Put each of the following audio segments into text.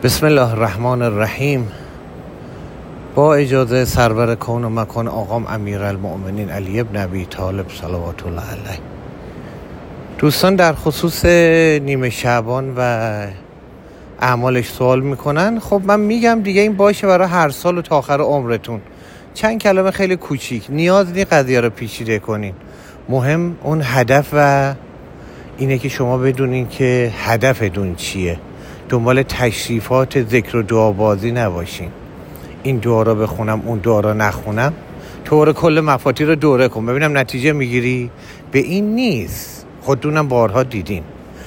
بسم الله الرحمن الرحیم. با اجازه سرور کون و مکان آقام امیرالمؤمنین علی ابن ابی طالب صلوات الله علیه. دوستان در خصوص نیمه شعبان و اعمالش سوال میکنن. خب من میگم دیگه این باشه برای هر سال و تا آخر عمرتون. چند کلمه خیلی کوچیک، نیاز نیست قضیه رو پیچیده کنین. مهم اون هدف و اینه که شما بدونین که هدفتون چیه. دنبال تشریفات ذکر و دعا بازی نباشین. این دعا رو بخونم اون دعا رو نخونم، طور کل مفاتیح رو دوره کن ببینم نتیجه میگیری. به این نیست، خودتونم بارها دیدین.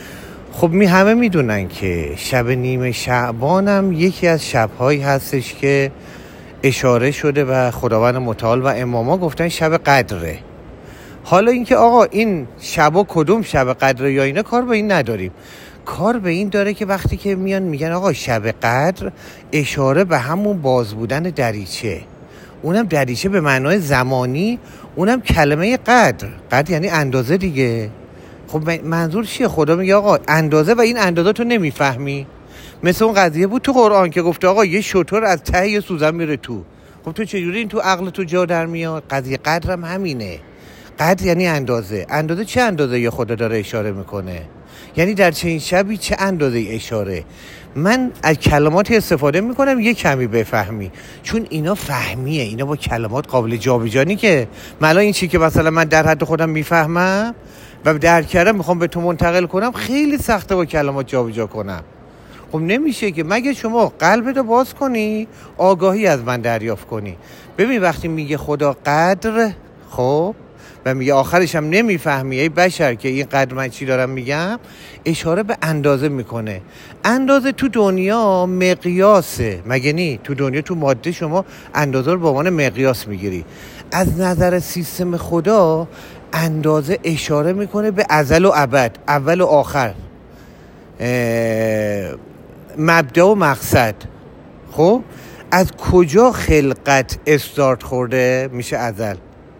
خب همه میدونن که شب نیمه شعبانم یکی از شبهایی هستش که اشاره شده و خداوند متعال و اماما گفتن شب قدره. حالا اینکه آقا این شبا کدوم شب قدره یا اینا کار به این نداریم. کار به این داره که وقتی که میان میگن آقا شب قدر، اشاره به همون باز بودن دریچه، اونم دریچه به معنای زمانی، اونم کلمه قدر یعنی اندازه دیگه. خب منظور چیه؟ خدا میگه آقا اندازه و این اندازه تو نمیفهمی. مثل اون قضیه بود تو قرآن که گفته آقا یه شتر از ته یه سوزن میره تو. خب تو چجوری این تو عقل تو جا در میاد؟ قضیه قدرم همینه. قدر یعنی اندازه. اندازه چه اندازه یا خدا داره اشاره میکنه؟ یعنی در چنین شبی چه اندازه اشاره؟ من از کلماتی استفاده میکنم یه کمی بفهمی، چون اینا فهمیه، اینا با کلمات قابل جابجانی که مثلا این چی که مثلا من در حد خودم میفهمم و درک کردم میخوام به تو منتقل کنم، خیلی سخته با کلمات جابجا کنم. خب نمیشه که مگه شما قلبتو باز کنی، آگاهی از من دریافت کنی. ببین وقتی میگه خدا قدر، خب و میگه آخرش هم نمیفهمی ای بشر که این قدر من چی دارم میگم، اشاره به اندازه میکنه. اندازه تو دنیا مقیاسه، مگه نی؟ تو دنیا تو ماده شما اندازه رو به عنوان مقیاس میگیری. از نظر سیستم خدا اندازه اشاره میکنه به ازل و ابد، اول و آخر، مبدا و مقصد. خب از کجا خلقت استارت خورده؟ میشه ازل.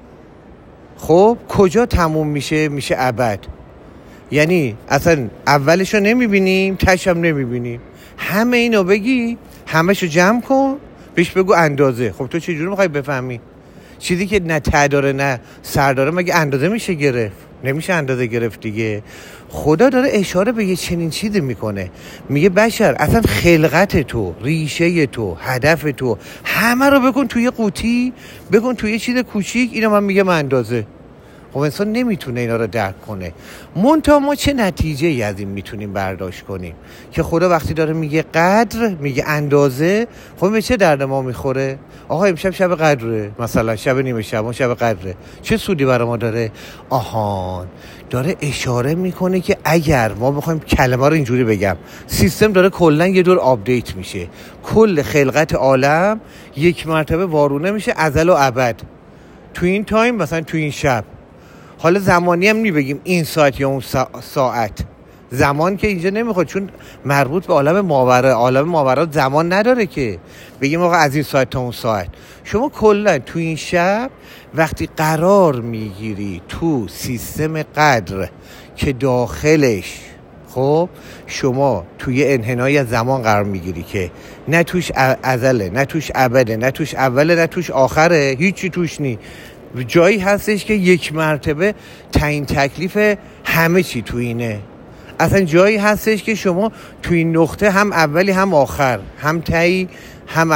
خب کجا تموم میشه؟ میشه ابد. یعنی اصلا اولشو نمیبینیم، تشم نمیبینیم. همه اینو بگی، همشو جمع کن، بهش بگو اندازه. خب تو چجوری میخوای بفهمی؟ چیزی که نه ته داره نه سر داره مگه اندازه میشه گرفت؟ نمیشه اندازه گرفت دیگه. خدا داره اشاره به یه چنین چیزی میکنه، میگه بشر اصلا خلقت تو، ریشه تو، هدف تو، همه رو بکن توی قوطی، بکن توی چیز کوچیک، اینو من میگم اندازه. خب انسان نمیتونه اینا رو درک کنه. منتها ما چه نتیجه‌ای از این میتونیم برداشت کنیم که خدا وقتی داره میگه قدر، میگه اندازه، خب به چه درد ما میخوره؟ آقا امشب شب قدره، مثلا شب نیمه شعبان شب قدره، چه سودی برای ما داره؟ آهان، داره اشاره میکنه که اگر ما بخوایم کلمه رو اینجوری بگم، سیستم داره کلا یه دور آپدیت میشه، کل خلقت عالم یک مرتبه وارونه میشه ازل و ابد تو این تایم، مثلا تو این شب. حالا زمانی هم نمی‌بگیم این ساعت یا اون ساعت، زمان که اینجا نمیخواد چون مربوط به عالم ماوره. عالم ماورا زمان نداره که بگیم آقا از این ساعت تا اون ساعت. شما کلا تو این شب وقتی قرار میگیری تو سیستم قدر که داخلش خب شما توی انحنای زمان قرار میگیری که نه توش ازله، نه توش ابده، نه توش اوله، نه توش آخره، هیچی توش نی. جایی هستش که یک مرتبه تعیین تکلیف همه چی تو اینه. اصلا جایی هستش که شما تو این نقطه هم اولی هم آخر، هم تایی هم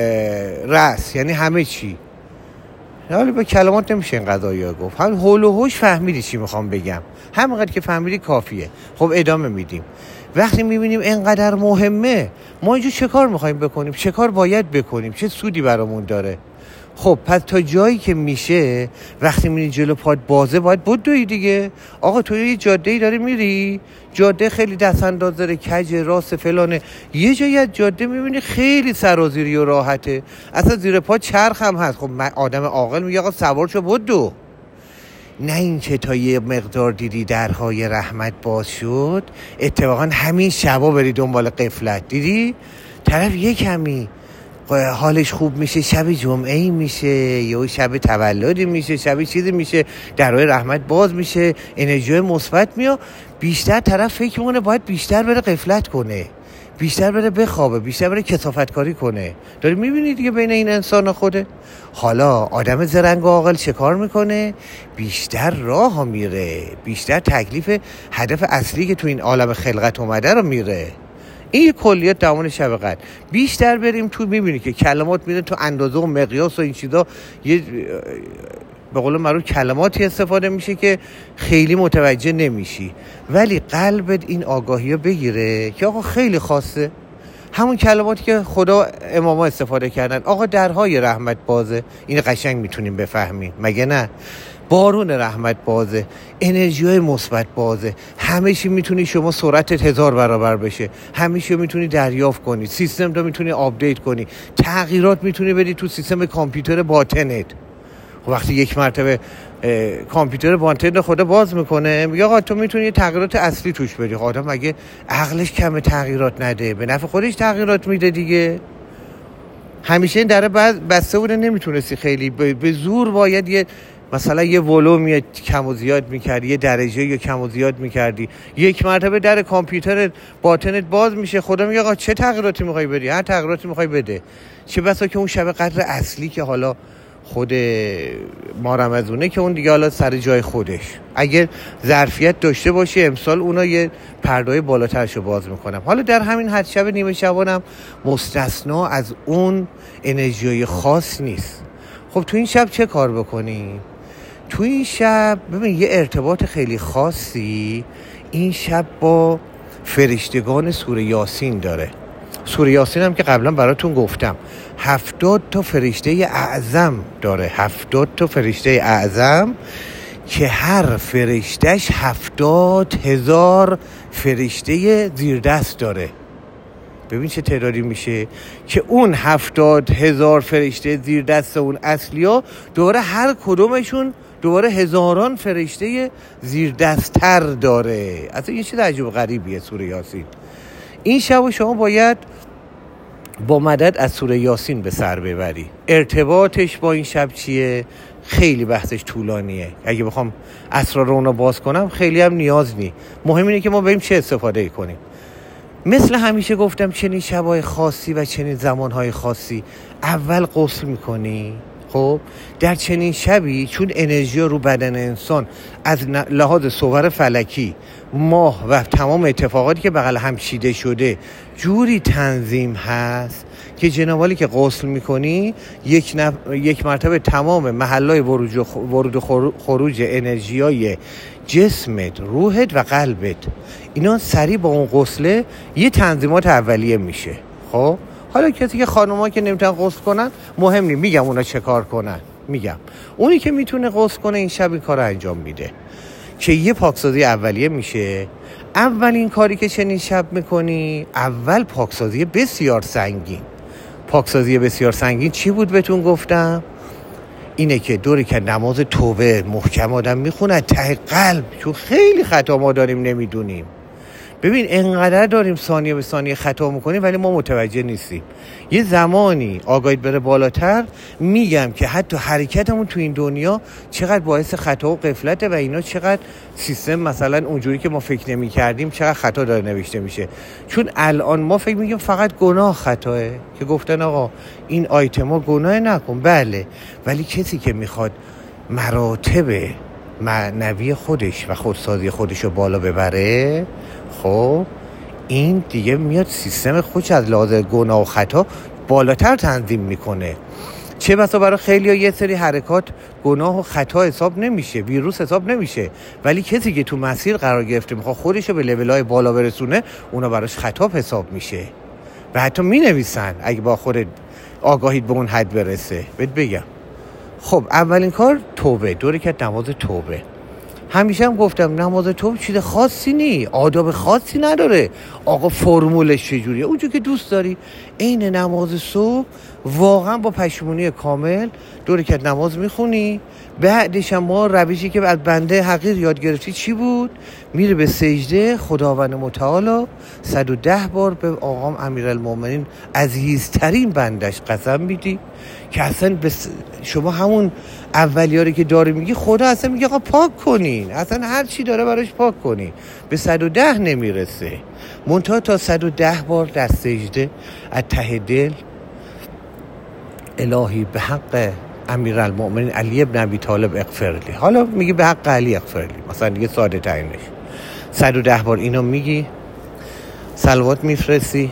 رأس، یعنی همه چی. حالا با کلمات نمیشه این قضایا گفت. هم هول و هوش فهمیدی چی میخوام بگم، همینقدر که فهمیدی کافیه. خب ادامه میدیم. وقتی میبینیم اینقدر مهمه، ما اینجا چه کار میخوایم بکنیم؟ چه کار باید بکنیم؟ چه سودی برامون داره؟ خب پس تا جایی که میشه وقتی میری جلو پات بازه باید بدوی دیگه. آقا تو یه جاده‌ای داری میری، جاده خیلی دست انداز داره، کج راست فلانه، یه جایی از جاده میبینی خیلی سرازیری و راحته، اصلا زیر پا چرخ هم هست. خب من آدم عاقل میگه آقا سوار شو بدو. نه این که تا یه مقدار دیدی درهای رحمت باز شد، اتفاقا همین شبا بری دنبال غفلت، دیدی طرف یه کمی حالش خوب میشه، شب جمعه‌ای میشه یا شب تولدی میشه، شب چیزی میشه، درهای رحمت باز میشه، انرژی مثبت میاد، بیشتر طرف فکر میکنه باید بیشتر بره غفلت کنه. بیشتر بره بخوابه، بیشتر بره کثافت کاری کنه. داری میبینی دیگه بین این انسان و خوده. حالا آدم زرنگ و عاقل چه کار میکنه؟ بیشتر راه میره، بیشتر تکلیف هدف اصلی که تو این عالم خلقت اومده رو میره. این کلیات درمان شب قدر. بیشتر بریم تو میبینی که کلمات میره تو اندازه و مقیاس و این چیزا، یه به قول معروف کلماتی استفاده میشه که خیلی متوجه نمیشی، ولی قلبت این آگاهی رو بگیره که آقا خیلی خاصه. همون کلماتی که خدا اماما استفاده کردن، آقا درهای رحمت بازه، این قشنگ میتونیم بفهمیم، مگه نه؟ بارون رحمت بازه، انرژی‌های مثبت بازه، همه چی میتونی شما سرعتت 1000 برابر بشه، همه چی میتونی دریافت کنی، سیستم رو میتونی آپدیت کنی، تغییرات میتونی بدی تو سیستم کامپیوتر باطنت. وقتی یک مرتبه کامپیوتر باطن خدا باز میکنه، میگه آقا تو میتونی یه تغییرات اصلی توش بدی. آدم مگه عقلش کمه تغییرات نده؟ به نفع خودش تغییرات میده دیگه. همیشه این دره بسته بوده، نمیتونستی خیلی به زور باید یه مثلا یه ولوم کم و زیاد میکردی، یه درجه یا کم و زیاد میکردی. یک مرتبه در کامپیوتر باطنت باز میشه، خدا میگه آقا چه تغییراتی میخوای بدی؟ هر تغییراتی میخوای بده. چه بسا که اون شب قدر اصلی که حالا خود ما رمضونه که اون دیگه حالا سر جای خودش، اگر ظرفیت داشته باشی امسال اونا یه پردای بالاترشو باز میکنم. حالا در همین حد شب نیمه شبانم مستثنا از اون انرژی خاص نیست. خب تو این شب چه کار بکنی؟ تو این شب ببین یه ارتباط خیلی خاصی این شب با فرشتگان سوره یاسین داره. سوره یاسین هم که قبلا براتون گفتم 70 تا فرشته اعظم داره، 70 تا فرشته اعظم که هر فرشتش 70,000 فرشته زیر دست داره. ببین چه تعدادی میشه که اون 70,000 فرشته زیر دست اون اصلی ها دوباره هر کدومشون دوباره هزاران فرشته زیر دست‌تر داره. اصلا یه چیز عجیب و غریبیه سوره یاسین. این شب شما باید با مدد از سوره یاسین به سر ببری. ارتباطش با این شب چیه؟ خیلی بحثش طولانیه، اگه بخوام اسرار اونو باز کنم خیلی هم نیاز نی. مهم اینه که ما بریم چه استفاده کنیم. مثل همیشه گفتم چنین شبای خاصی و چنین زمانهای خاصی اول غسل میکنی. خب در چنین شبی چون انرژی رو بدن انسان از لحاظ صور فلکی، ماه و تمام اتفاقاتی که بغل هم چیده شده جوری تنظیم هست که جنابالی که غسل میکنی یک مرتبه تمام محلای ورود و خروج انرژیای جسمت، روحت و قلبت اینا سریع با اون غسله یه تنظیمات اولیه میشه. خب حالا کسی که خانوما که نمیتونن غسل کنن مهم نیست، میگم اونا چه کار کنن. میگم اونی که میتونه غسل کنه این شب این کار رو انجام میده که یه پاکسازی اولیه میشه. اولین کاری که چنین شب میکنی، اول پاکسازی بسیار سنگین. پاکسازی بسیار سنگین چی بود بهتون گفتم؟ اینه که دوری که نماز توبه محکم آدم میخونه ته قلب، چون خیلی خطا ما داریم نمیدونیم. ببین انقدر داریم ثانیه به ثانیه خطا میکنیم ولی ما متوجه نیستیم. یه زمانی آگاهیت بره بالاتر، میگم که حتی حرکتمون تو این دنیا چقدر باعث خطا و غفلته و اینا، چقدر سیستم مثلا اونجوری که ما فکر نمی کردیم چقدر خطا داره نوشته میشه. چون الان ما فکر میگیم فقط گناه خطاه، که گفتن آقا این آیتما گناه نکن، بله، ولی کسی که میخواد مراتب معنوی خودش و خودسازی خودش رو بالا ببره، خب این دیگه میاد سیستم خودش از لحاظ گناه و خطا بالاتر تنظیم میکنه. چه بسا برای خیلی ها یه سری حرکات گناه و خطا حساب نمیشه، ویروس حساب نمیشه، ولی کسی که تو مسیر قرار گرفته میخواد خودشو به لول‌های بالا برسونه اونا براش خطا حساب میشه و حتی مینویسن اگه با خود آگاهیت به اون حد برسه. بهت بگم خب اولین کار توبه، دوری که نماز توبه. همیشه هم گفتم نماز توبه چیز خاصی نی، آداب خاصی نداره. آقا فرمولش چجوریه؟ اونجور که دوست داری. عین نماز صبح واقعا با پشیمونی کامل 2 رکعت نماز میخونی. بعدش هم ما روشی که از بنده حقیر یاد گرفتی چی بود؟ میره به سجده، خداوند متعال 110 بار به آقام امیرالمومنین عزیزترین بندش قسم میدی که اصلا شما همون اولیاری که داری میگی، خدا اصلا میگه آقا پاک کنین، اصلا هر چی داره براش پاک کنین. به 110 نمیرسه، منتها تا 110 بار در سجده از ته دل الهی به حق امیرالمومنین علی ابن ابی طالب اغفر لی. حالا میگی به حق علی اغفر لی، مثلا دیگه ساده ترینش 110 بار اینو میگی، صلوات میفرستی.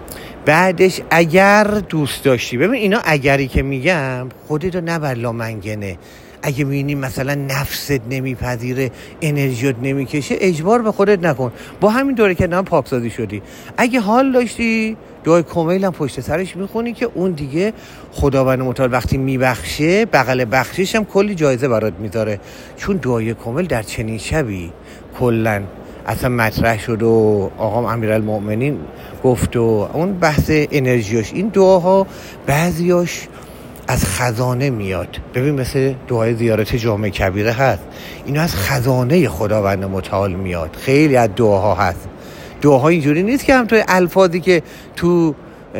بعدش اگر دوست داشتی، ببین اینا اگری که میگم خودتو نبرلا منگنه. اگه میبینی مثلا نفست نمیپذیره، انرژیت نمیکشه، اجبار به خودت نکن. با همین 2 رکعت نماز پاکسازی شدی. اگه حال داشتی دعای کمیل هم پشت سرش میخونی که اون دیگه خداوند متعال وقتی میبخشه بغل بخشش هم کلی جایزه برات میذاره، چون دعای کمیل در چنین شبی کلن اصلا مطرح شد و آقام امیرالمومنین گفت و اون بحث انرژیاش. این دعاها بعضیاش از خزانه میاد. ببین مثل دعای زیارت جامع کبیره هست، اینا از خزانه خداوند متعال میاد. خیلی از دعاها هست. دعاها اینجوری نیست که هم توی الفاظی که تو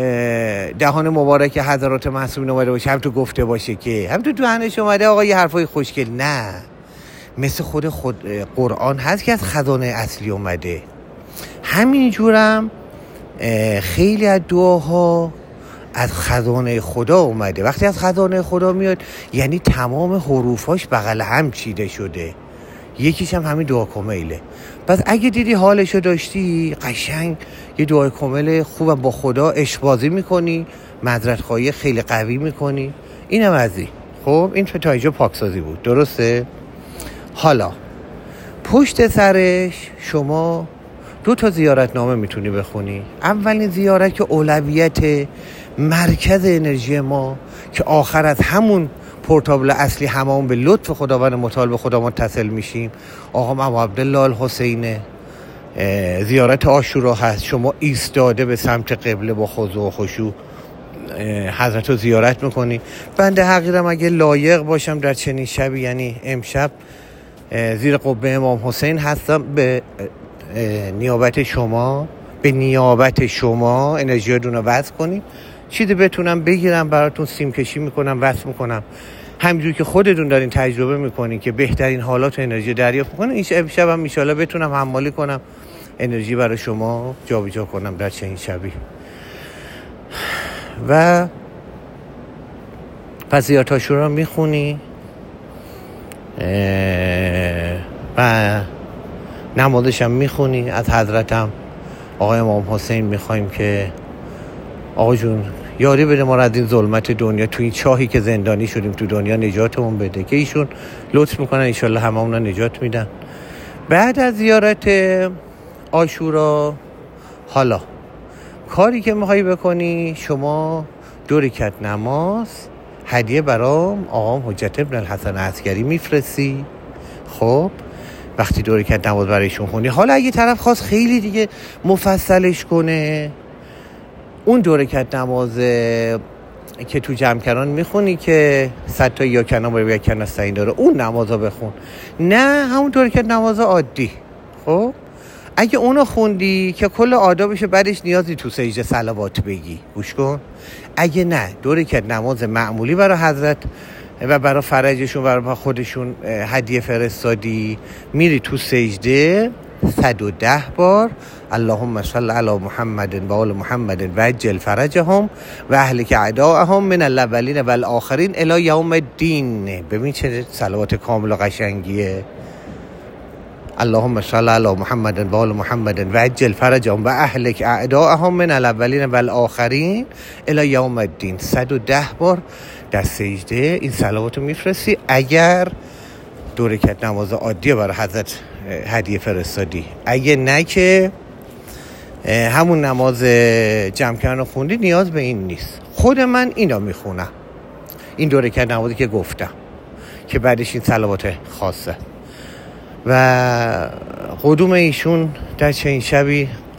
دهان مبارک حضرات معصومین اومده باشه، هم تو گفته باشه که هم تو دهنش اومده آقا یه حرفای خوشگل. نه، مثل خود قرآن هست که از خزانه اصلی اومده. همینجورم خیلی از دعاها از خزانه خدا اومده. وقتی از خزانه خدا میاد یعنی تمام حروفاش بغل هم چیده شده. یکیش هم همین دعا کمیله. پس اگه دیدی حالشو داشتی، قشنگ یه دعای کمیل خوبم با خدا عشق بازی میکنی، معذرت خواهی خیلی قوی میکنی. اینم از این. خب این تا اینجا پاکسازی بود، درسته؟ حالا پشت سرش شما 2 زیارتنامه میتونی بخونی. اولین زیارت که اولویت مرکز انرژی ما که آخر از همون پورتابل اصلی همون به لطف خداوند متعال به خدا متصل میشیم، آقا ابو عبدالله الحسین، زیارت عاشورا هست. شما ایستاده به سمت قبله با خضوع و خشوع حضرت رو زیارت میکنی. بنده حقیرم اگه لایق باشم در چنین شبی، یعنی امشب زیر قبه امام حسین هستم، به نیابت شما انرژیاتون رو وصل کنیم. چیزی بتونم بگیرم براتون سیم کشی میکنم، وصل میکنم. همینجور که خودتون دارین تجربه میکنین که بهترین حالات و انرژی دریافت کنین، این شب هم انشالله بتونم حمالی کنم، انرژی برای شما جابجا کنم در چنین شبی. و پس زیارت عاشورا میخونی و نمازش هم میخونی. از حضرتم آقای امام حسین میخوایم که آقا جون یاری بده ما را از این ظلمت دنیا، تو این چاهی که زندانی شدیم تو دنیا نجاتمون بده، که ایشون لطف میکنن انشالله هممون نجات میدن. بعد از زیارت عاشورا حالا کاری که میخوایی بکنی، شما 2 رکعت نماز هدیه برام آقام حجت ابن الحسن عسکری میفرستی. خب وقتی 2 رکعت نماز برایشون خونی، حالا اگه طرف خواست خیلی دیگه مفصلش کنه، اون 2 رکعت نماز که تو جمع میخونی که 100 تا یا کنام یا کن استعین داره، اون نمازا بخون. نه همون 2 رکعت نماز عادی. خب اگه اونو خوندی که کل آدابشه، بعدش نیازی تو سجده صلوات بگی، گوش کن. اگه نه 2 رکعت نماز معمولی برای حضرت و برای فرجشون و برای خودشون هدیه فرستادی، میری تو سجده 110 بار اللهم صل علی محمد و آل محمد و عجل فرجهم و اهلک اعداءهم من الاولین و الاخرین الی یوم الدین. ببین چه صلوات کامل و قشنگیه. اللهم صل علی محمد و آل محمد و عجل فرجهم و اهلک اعداءهم من الاولین و الاخرین الی یوم الدین. 110 بار در سجده این صلوات رو میفرستی. اگر 2 رکعت نماز عادی برای حضرت هدیه فرستادی، اگه نه که همون نماز جمع کردن خوندی، نیاز به این نیست. خود من اینا میخونم، این 2 رکعت نمازی که گفتم که بعدش این صلوات خاصه. و قدوم ایشون در چنین شبی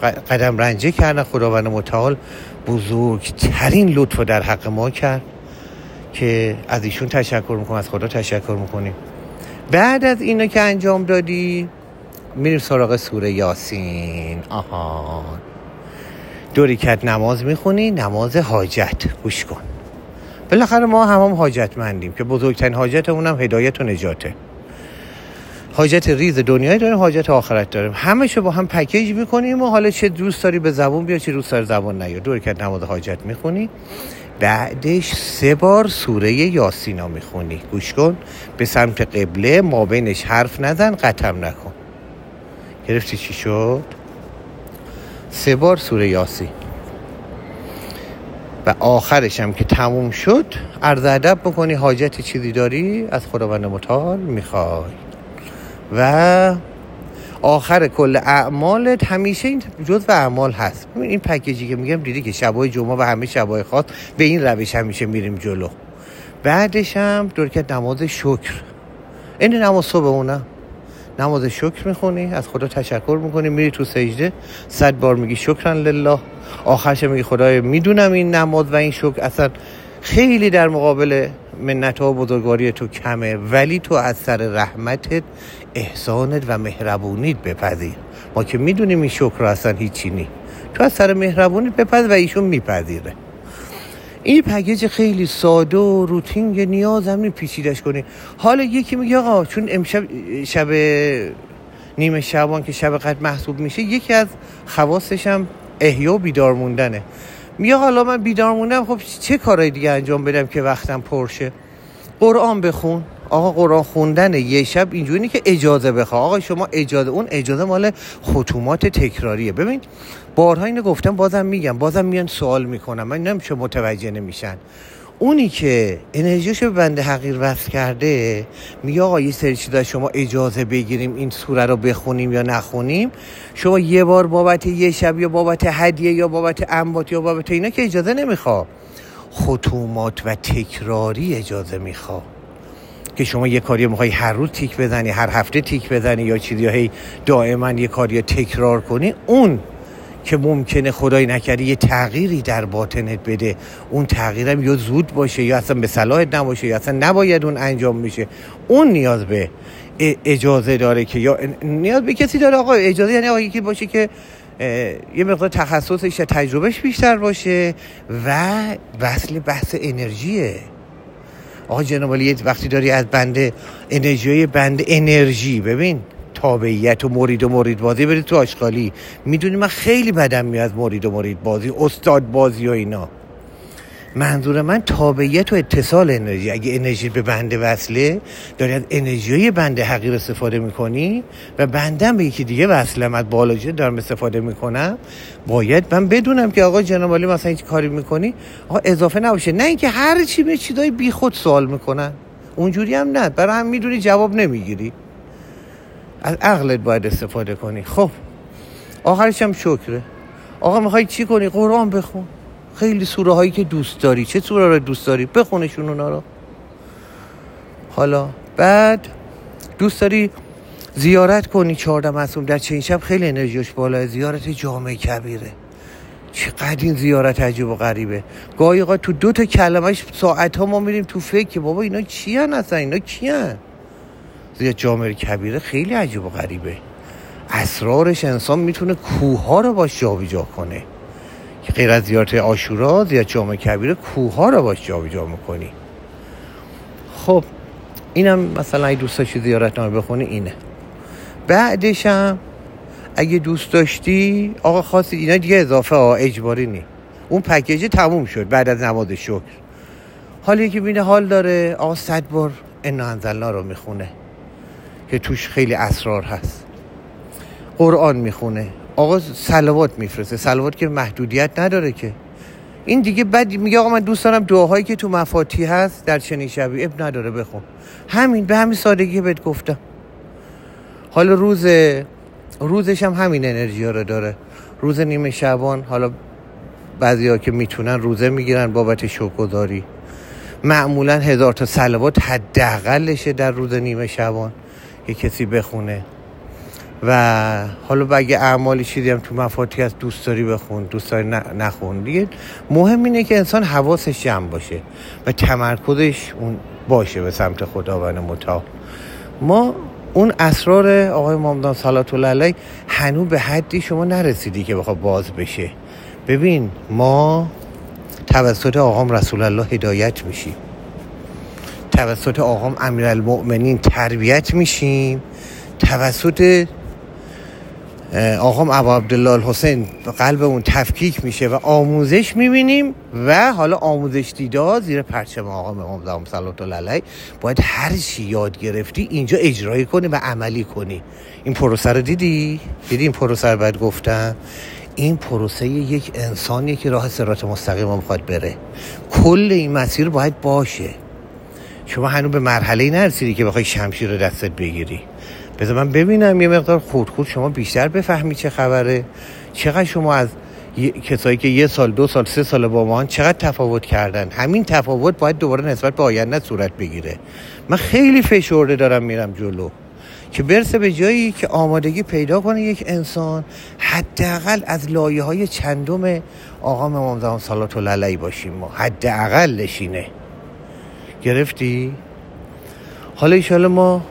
قدم رنجه کردن. خداوند متعال بزرگترین لطف در حق ما کرد که از ایشون تشکر میکنم، از خدا تشکر میکنیم. بعد از اینا که انجام دادی میریم سراغ سوره یاسین. دو رکعت نماز میخونی، نماز حاجت. گوش کن، بالاخره ما هم حاجتمندیم که بزرگترین حاجتمون هم هدایت و نجاته. حاجت ریز دنیایی داریم، حاجت آخرت داریم، همه‌شو با هم پکیج میکنیم و حالا چه دوست داری به زبون بیار چه دوست داری زبون نیار. دو رکعت نماز حاجت میخونی، بعدش 3 بار سوره یاسین میخونی. گوش کن، به سمت قبله، ما بینش حرف نزن، قطعم نکن. گرفتی چی شد؟ 3 بار سوره یاسین و آخرش هم که تموم شد عرض ادب بکنی، حاجت چیزی داری از خداوند متعال میخوای. و آخر کل اعمالت همیشه این جزء اعمال هست. این پکیجی که میگم دیدی که شبای جمعه و همه شبای خاص به این روش همیشه میریم جلو. بعدش هم دو رکعت نماز شکر. این نماز صبحونه نماز شکر میخونی، از خدا تشکر میکنی، میری تو سجده 100 بار میگی شکرن لله. آخرش میگی خدای میدونم این نماز و این شکر اصلا خیلی در مقابل منت‌ها و بزرگواری تو کمه، ولی تو از سر رحمتت، احسانت و مهربونیت بپذیر. ما که میدونیم این شکر اصلا هیچی نی، تو از سر مهربونیت بپذیر و ایشون میپذیره. این پکیج خیلی ساده و روتین، نیاز هم نیست پیچیدش کنی. حالا یکی میگه آقا چون امشب شب نیمه شعبان که شب قدر محسوب میشه، یکی از خواستش هم احیا و بیدار موندنه. میگه حالا من بیدار موندم، خب چه کارهای دیگه انجام بدم که وقتم پرشه؟ قرآن بخون. آقا قرآن خوندن یه شب اینجوری نیست که اجازه بخواه. آقا شما اجازه، اون اجازه مال ختومات تکراریه. ببین بارها اینو گفتم، بازم میگم، بازم میان سوال میکنم، من نمیشه متوجه نمیشن. اونی که انرژیشو به بنده حقیر وصل کرده میگه آقا یه سری چیزا شما اجازه بگیریم این سوره رو بخونیم یا نخونیم. شما یه بار بابت یه شب یا بابت هدیه یا بابت انبات یا بابت اینا که اجازه نمیخواد، ختومات و تکراری اجازه میخواد. که شما یه کاری میخوای هر روز تیک بزنی، هر هفته تیک بزنی یا چیزی، هی دائما یه کاری تکرار کنی، اون که ممکنه خدای نکرده یه تغییری در باطنت بده، اون تغییرم یا زود باشه یا اصلا به صلاحت نباشه یا اصلا نباید اون انجام میشه، اون نیاز به اجازه داره. که یا نیاز به کسی داره آقا اجازه، یعنی آقا یکی باشه که یه مقدار تخصصش یا تجربهش بیشتر باشه و وصل بحث انرژیه. آقا جناب علی وقتی داری از بنده انرژی، ببین تابعیت و مرید بازی برید تو آشغالی. میدونی من خیلی بدم میاد مرید و مرید بازی، استاد بازی و اینا. منظور من تابعیت و اتصال انرژی. اگه انرژی به بنده وصله، داری از انرژی بنده حقیر استفاده میکنی و بندم به یکی دیگه وصلم، از بالاجی دارم استفاده میکنم، باید من بدونم که آقا جناب علی مثلا هیچ کاری میکنی آقا اضافه نباشه. نه اینکه هر چی به چیزای بی خود سوال میکنن، اونجوری هم نه، برای هم میدونی جواب نمیگیری، از عقلت باید استفاده کنی. خب آخرش هم شکره. آقا میخوای چی کنی؟ قرآن بخون. خیلی سوره هایی که دوست داری، چه سوره رو دوست داری بخونشون اونا رو. حالا بعد دوست داری زیارت کنی 14 معصوم در چه شب، خیلی انرژیش بالاه. زیارت جامع کبیره، چقدر این زیارت عجیب و غریبه. گاهی اوقات تو 2 تا کلمه‌اش ساعت ها ما میریم تو فکر بابا اینا کیان اصلا، اینا کیان. زیارت جامع کبیره خیلی عجیب و غریبه، اسرارش انسان میتونه کوه ها رو باش جابجا کنه. که غیر از زیارت عاشورا، زیارت جامع کبیره کوه ها رو باش جابجا میکنی. خب اینم مثلا اگه دوست داشتی زیارت نامه بخونی اینه. بعدش هم اگه دوست داشتی آقا خاصی اینا دیگه اضافه اجباری نی، اون پکیج تموم شد بعد از نماز شکر. حالا یکی بینه حال داره آقا 100 بار انا انزلنا رو میخونه که توش خیلی اسرار هست. قرآن میخونه، آقا صلوات میفرسته، صلوات که محدودیت نداره که. این دیگه بعد میگه آقا من دوست دارم دعاهایی که تو مفاتیح هست در چنین شبی، اب نداره بخون. همین به همین سادگی بهت گفتم. حالا روزش هم همین انرژی ها رو داره. روز نیمه شعبان، حالا بعضیا که میتونن روزه میگیرن بابت شکرگزاری. معمولا 1000 تا صلوات حداقلشه در روز نیمه شعبان که کسی بخونه. و حالا اگه اعمالی چیزی هم تو مفاتیح هست دوست داری بخون، دوست داری نخون دیگه. مهم اینه که انسان حواسش جمع باشه و تمرکزش اون باشه به سمت خداوند متعال. ما اون اسرار آقای امام صلوات الله علیه هنوز به حدی شما نرسیدی که بخواد باز بشه. ببین ما توسط آقام رسول الله هدایت میشیم، توسط آقام امیرالمؤمنین تربیت میشیم، توسط آقام ابا عبدالله الحسین قلبمون تفکیک میشه و آموزش میبینیم و حالا آموزش دیده زیر پرچم آقام امام صلوات الله علیه باید هر چی یاد گرفتی اینجا اجرایی کنی و عملی کنی. این پروسه رو دیدی این پروسه رو باید گفتم. این پروسه یک انسانی که راه صراط مستقیم رو میخواد بره، کل این مسیر باید باشه. شما هنوز به مرحله نرسیدی که بخوای شمشیر رو دستت بگیری. بذار من ببینم یه مقدار خود شما بیشتر بفهمی چه خبره. چقدر شما از کسایی که 1 سال 2 سال 3 سال با ما چقدر تفاوت کردن. همین تفاوت باید دوباره نسبت به آینده صورت بگیره. من خیلی فشرده دارم میرم جلو که برسه به جایی که آمادگی پیدا کنه یک انسان حداقل از لایه‌های چندم آقا امام زمان صلوات الله علیه باشیم. ما حداقلش اینه. گرفتی؟ حالا ان شاءالله ما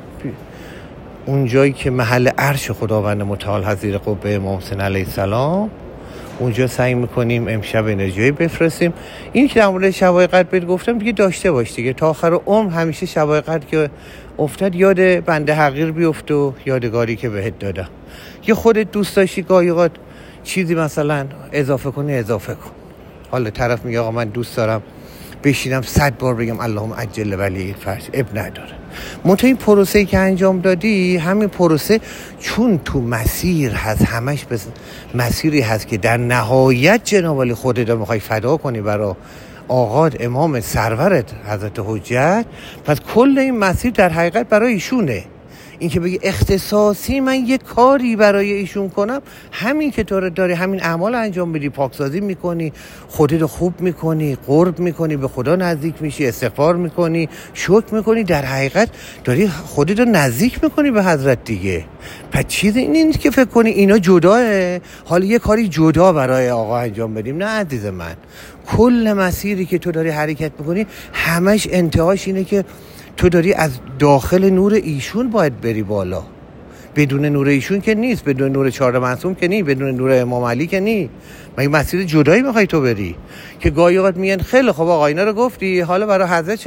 اون جایی که محل عرش خداوند متعال هست زیر قبه امام حسین علیه السلام، اونجا سعی میکنیم امشب انرژی بفرستیم. این که در مورد شبای قدر بهت گفتم دیگه داشته باش دیگه، تا آخر عمر همیشه شبای قدر که افتاد یاد بنده حقیر بیفت و یادگاری که بهت دادم. یه خودت دوست داشتی گاهی اوقات چیزی مثلا اضافه کن. حالا طرف میگه آقا من دوست دارم بشینم 100 بار بگم اللهم عجل ولی فرج، اب نداره. منتها این پروسه‌ای که انجام دادی، همین پروسه چون تو مسیر هست، همش به مسیری هست که در نهایت جناب علی خودت رو میخوای فدا کنی برای آقا امام سرورت حضرت حجت، پس کل این مسیر در حقیقت برای ایشونه. این که بگی اختصاصی من یه کاری برای ایشون کنم، همین که تو داری همین اعمال انجام بدی، پاکسازی میکنی، خودت خوب میکنی، قرب میکنی، به خدا نزدیک میشی، استغفار میکنی، شکر میکنی، در حقیقت داری خودت رو نزدیک میکنی به حضرت دیگه. پس چیز این نیست که فکر کنی اینا جداه، حالا یه کاری جدا برای آقا انجام بدیم. نه عزیز من، کل مسیری که تو داری حرکت میکنی همش انتهاش اینه که تو داری از داخل نور ایشون باید بری بالا. بدون نور ایشون که نیست، بدون نور 4 معصوم که نیست، بدون نور امام علی که نیست. مگه مسیر جدایی میخوای تو بری؟ که گاهی اوقات میگن خیلی خب آقا اینا رو گفتی، حالا برای حضرت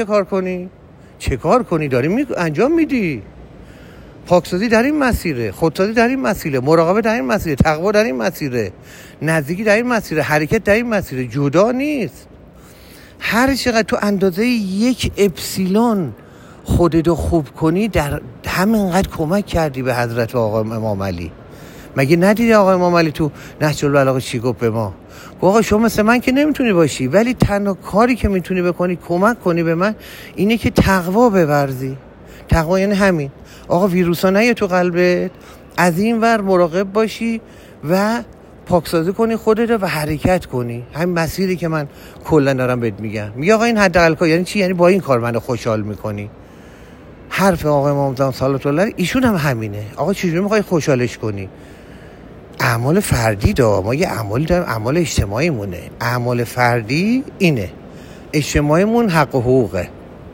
چه کار کنی؟ داری انجام میدی. پاکسازی در این مسیره، خودسازی در این مسیره، مراقبه در این مسیره، تقوا در این مسیره، نزدیکی در این مسیره، حرکت در این مسیره، جدا نیست. هر چقدر تو اندازه 1 اپسیلون خودتو خوب کنی، در همینقدر کمک کردی به حضرت آقا امام علی. مگه ندیدی آقا امام علی تو نهج البلاغه چی گفت به ما؟ آقا شما مثل من که نمیتونی باشی، ولی تنها کاری که میتونی بکنی کمک کنی به من اینه که تقوا بورزی. تقوا یعنی همین آقا ویروسا نیاد تو قلبت، از این ور مراقب باشی و پاکسازی کنی خودت و حرکت کنی. همین مسیری که من کلا دارم بهت میگم. میگه آقا این حداقل یعنی چی؟ یعنی با این کار منو خوشحال میکنی. حرف آقا امام زمان صلوات الله علیه ایشون هم همینه. آقا چجوری میخوای خوشحالش کنی؟ اعمال فردی دا، ما یه اعمال داریم، اعمال اجتماعی مونه. اعمال فردی اینه، اجتماعیمون حق و حقوقه.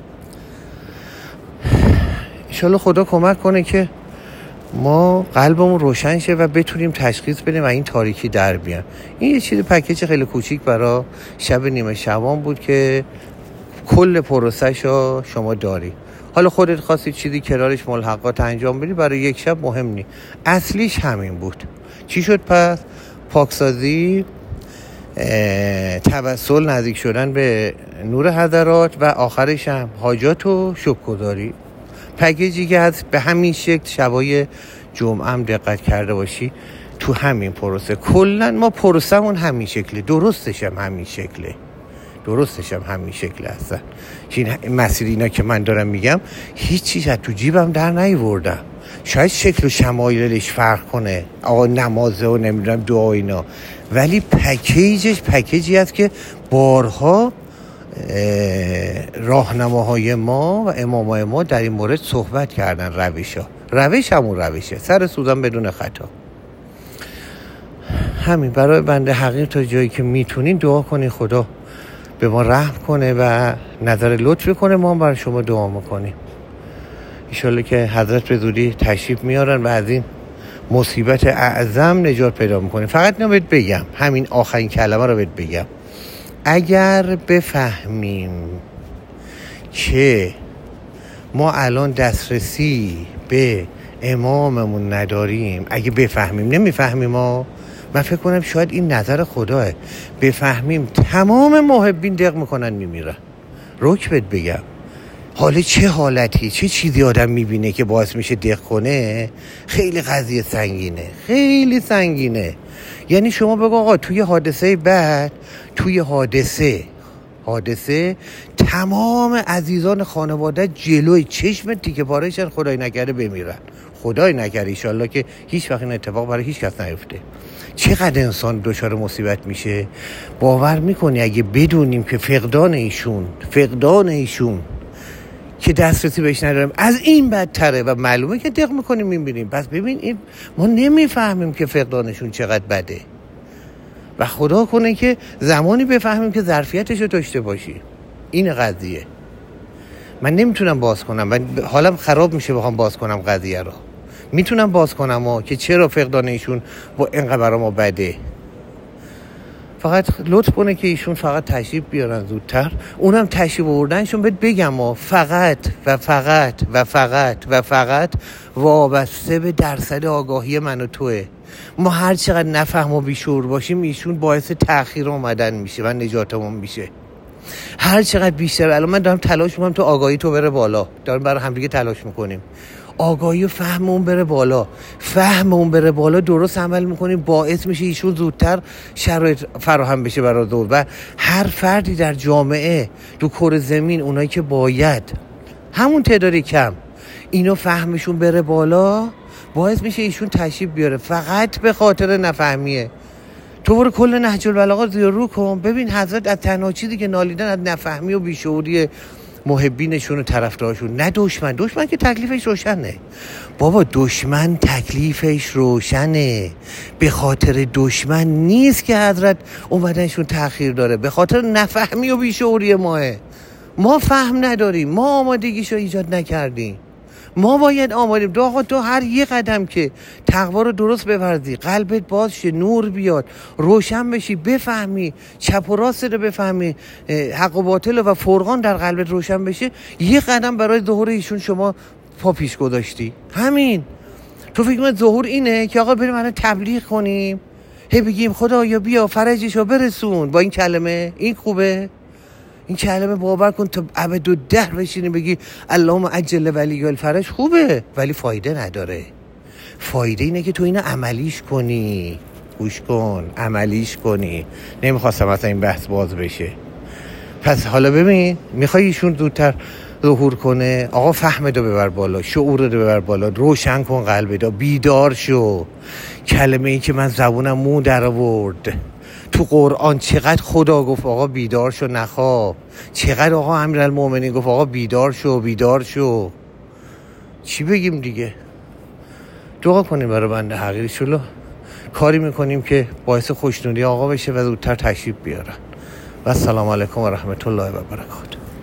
انشالله خدا کمک کنه که ما قلبمون روشن شه و بتونیم تشخیص بدیم و این تاریکی در بیان. این یه چیز پکیج خیلی کوچیک برای شب نیمه شبان بود که کل پروسه‌شو شما داری. حالا خودت خواستی چیزی کنارش ملحقات انجام بدی، برای یک شب مهم نی. اصلیش همین بود. چی شد پس؟ پاکسازی، توسل، نزدیک شدن به نور حضرات و آخرش هم حاجات و شکرگزاری. پکیجی که هست به همین شکل شبای جمعه هم دقت کرده باشی تو همین پروسه. کلا ما پروسمون همین شکله، درستش هم همین شکله هستن. این مسیر اینا که من دارم میگم هیچ چیز از تو جیبم در نیاوردم. شاید شکل و شمایلش فرق کنه، آقا نمازه و نمیدونم دعا اینا، ولی پکیجش پکیجی هست که بارها راهنماهای ما و امامای ما در این مورد صحبت کردن، روشا روش همون روشه، سر سوزن بدون خطا. همین برای بنده حقیر تا جایی که میتونین دعا کنین خدا به ما رحم کنه و نظر لطف کنه، ما هم برای شما دعا میکنیم انشالله که حضرت به زودی تشریف میارن و از این مصیبت اعظم نجات پیدا میکنیم. فقط اینو بهت بگم، همین آخرین کلمه رو بهت بگم، اگر بفهمیم که ما الان دسترسی به اماممون نداریم، اگه بفهمیم، نمیفهمیم من فکر کنم شاید این نظر خداه، بفهمیم تمام محبین دق میکنن میمیرن. رک بهت بگم حالا چه حالتی، چه چیزی آدم میبینه که باعث میشه دق کنه، خیلی قضیه سنگینه، خیلی سنگینه. یعنی شما بگو آقا توی حادثه بعد، توی حادثه تمام عزیزان خانواده جلوی چشم تیکه پارهشن، خدای نکرده بمیرن، خدای نکرده انشالله که هیچ وقت این اتفاق برای هیچ کس نیفته. چقدر انسان دچار مصیبت میشه. باور میکنی اگه بدونیم که فقدان ایشون که دسترسی بهش نداریم از این بدتره و معلومه که دق میکنیم میبینیم، پس ببین این ما نمیفهمیم که فقدانشون چقدر بده و خدا کنه که زمانی بفهمیم که ظرفیتش رو داشته باشی. این قضیه من نمیتونم باز کنم و حالم خراب میشه بخوام باز کنم قضیه رو. میتونم باز کنم که چرا فقدان ایشون با اینقدر برای ما بده. فقط لطف کنه که ایشون فقط تشریف بیارن زودتر، اونم تشریف آوردنشون بهت بگم فقط وابسته به درصد آگاهی من و توه. ما هر چقدر نفهم و بیشعور باشیم ایشون باعث تأخیر اومدن میشه و نجاتمون میشه. هر چقدر بیشتر الان من دارم تلاش میکنم تو آگاهی تو بره بالا، دارم برای همدیگه تلاش میکنیم آگاهی و فهممون بره بالا، درست عمل میکنیم باعث میشه ایشون زودتر شرایط فراهم بشه برای دور و هر فردی در جامعه تو کره زمین، اونایی که باید همون تعداد کم اینو فهمشون بره بالا، باعث میشه ایشون تشریف بیاره. فقط به خاطر نفهمیه. تو برو کل نهج البلاغه رو کن ببین حضرت از تنها چیزی که نالیدن از نفهمی و بیشعوری محبینشون و طرفدارشون. نه دشمن که تکلیفش روشنه بابا، دشمن تکلیفش روشنه. به خاطر دشمن نیست که حضرت اومدنشون تأخیر داره، به خاطر نفهمی و بیشعوری ماه. ما فهم نداریم، ما آمادگیشو ایجاد نکردیم. ما باید آمادیم. تو هر یه قدم که تقوا رو درست بورزی، قلبت باز شه، نور بیاد، روشن بشی، بفهمی چپ و راست رو بفهمی، حق و باطل و فرقان در قلبت روشن بشه، یه قدم برای ظهور ایشون شما پا پیش گذاشتی. همین. تو فکر می‌کنی ظهور اینه که آقا بریم الان تبلیغ کنیم، بگیم خدایا بیا فرجشو برسون با این کلمه؟ این خوبه؟ این کلمه باور کن تا ابد و دهر بشینی بگی اللهم عجل ولی الفرج، خوبه ولی فایده نداره. فایده اینه که تو اینو عملیش کنی. گوش کن، عملیش کنی. نمیخواستم اصلا این بحث باز بشه. پس حالا ببین میخوای ایشون زودتر ظهور کنه، آقا فهمتو ببر بالا، شعورتو ببر بالا، روشن کن قلبتو، بیدار شو. کلمه ای که من زبونم مو در آورد تو قرآن، چقدر خدا گفت آقا بیدار شو نخواب، چقدر آقا امیرالمومنین گفت آقا بیدار شو. چی بگیم دیگه؟ دعا کنیم برای بنده حقیر شلو، کاری میکنیم که باعث خوشنودی آقا بشه و زودتر تشریف بیارن. و السلام علیکم و رحمت الله و برکاته.